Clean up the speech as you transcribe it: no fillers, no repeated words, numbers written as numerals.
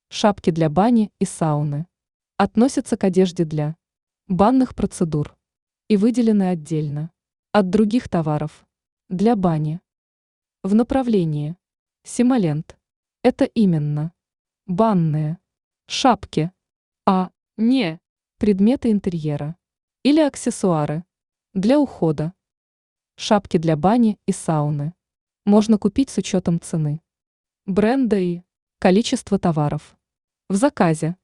Шапки для бани и сауны. Относятся к одежде для банных процедур и выделены отдельно от других товаров для бани. В направлении Симолент – это именно банные шапки, а не предметы интерьера или аксессуары для ухода. Шапки для бани и сауны можно купить с учетом цены, бренда и количества товаров в заказе.